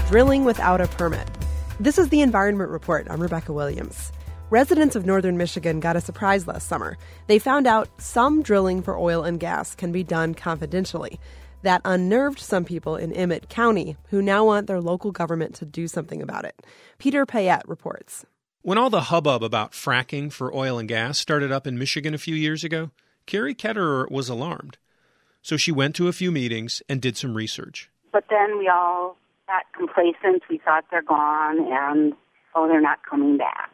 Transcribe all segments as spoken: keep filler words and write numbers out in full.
drilling without a permit. This is the Environment Report. I'm Rebecca Williams. Residents of northern Michigan got a surprise last summer. They found out some drilling for oil and gas can be done confidentially. That unnerved some people in Emmett County, who now want their local government to do something about it. Peter Payette reports. When all the hubbub about fracking for oil and gas started up in Michigan a few years ago, Carrie Ketterer was alarmed. So she went to a few meetings and did some research. But then we all got complacent. We thought they're gone, and, oh, they're not coming back.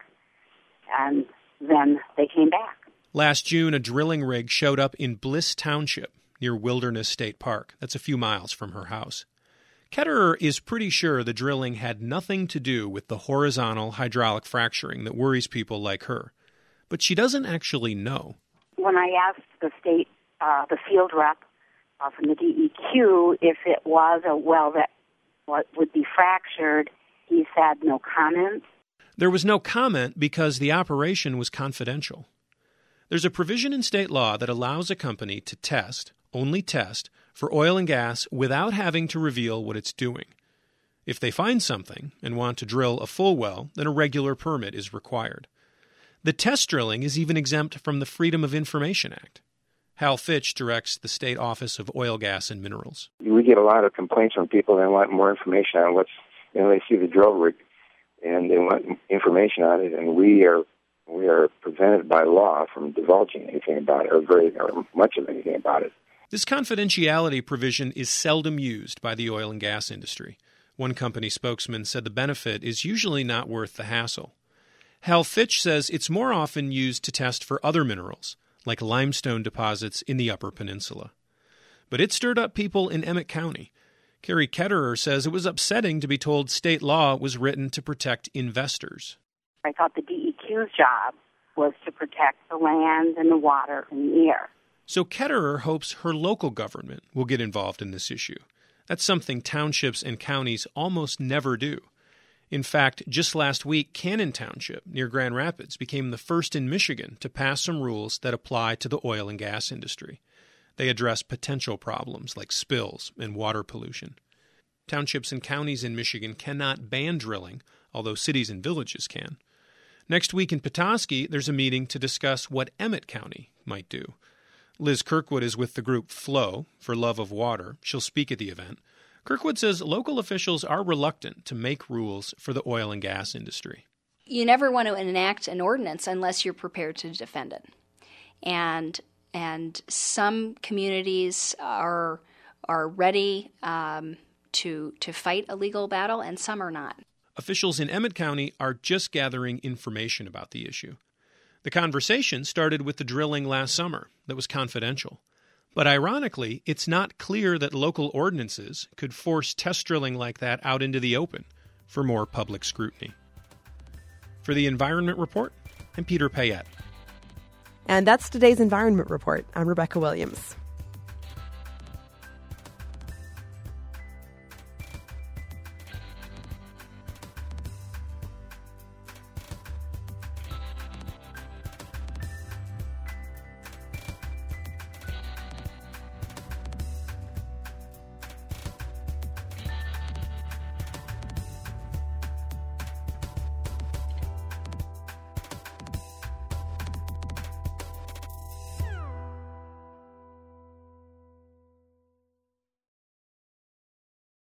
And then they came back. Last June, a drilling rig showed up in Bliss Township near Wilderness State Park. That's a few miles from her house. Ketterer is pretty sure the drilling had nothing to do with the horizontal hydraulic fracturing that worries people like her. But she doesn't actually know. When I asked the state, uh, the field rep uh, from the D E Q if it was a well that what would be fractured, he said no comment. There was no comment because the operation was confidential. There's a provision in state law that allows a company to test, only test, for oil and gas without having to reveal what it's doing. If they find something and want to drill a full well, then a regular permit is required. The test drilling is even exempt from the Freedom of Information Act. Hal Fitch directs the State Office of Oil, Gas, and Minerals. We get a lot of complaints from people that want more information on what's, you know, they see the drill rig and they want information on it, and we are we are prevented by law from divulging anything about it, or very or much of anything about it. This confidentiality provision is seldom used by the oil and gas industry. One company spokesman said the benefit is usually not worth the hassle. Hal Fitch says it's more often used to test for other minerals, like limestone deposits in the Upper Peninsula. But it stirred up people in Emmett County. Carrie Ketterer says it was upsetting to be told state law was written to protect investors. I thought the D E Q's job was to protect the land and the water and the air. So Ketterer hopes her local government will get involved in this issue. That's something townships and counties almost never do. In fact, just last week, Cannon Township near Grand Rapids became the first in Michigan to pass some rules that apply to the oil and gas industry. They address potential problems like spills and water pollution. Townships and counties in Michigan cannot ban drilling, although cities and villages can. Next week in Petoskey, there's a meeting to discuss what Emmett County might do. Liz Kirkwood is with the group Flow for Love of Water. She'll speak at the event. Kirkwood says local officials are reluctant to make rules for the oil and gas industry. You never want to enact an ordinance unless you're prepared to defend it. And and some communities are are ready um, to to fight a legal battle, and some are not. Officials in Emmett County are just gathering information about the issue. The conversation started with the drilling last summer that was confidential. But ironically, it's not clear that local ordinances could force test drilling like that out into the open for more public scrutiny. For the Environment Report, I'm Peter Payette. And that's today's Environment Report. I'm Rebecca Williams.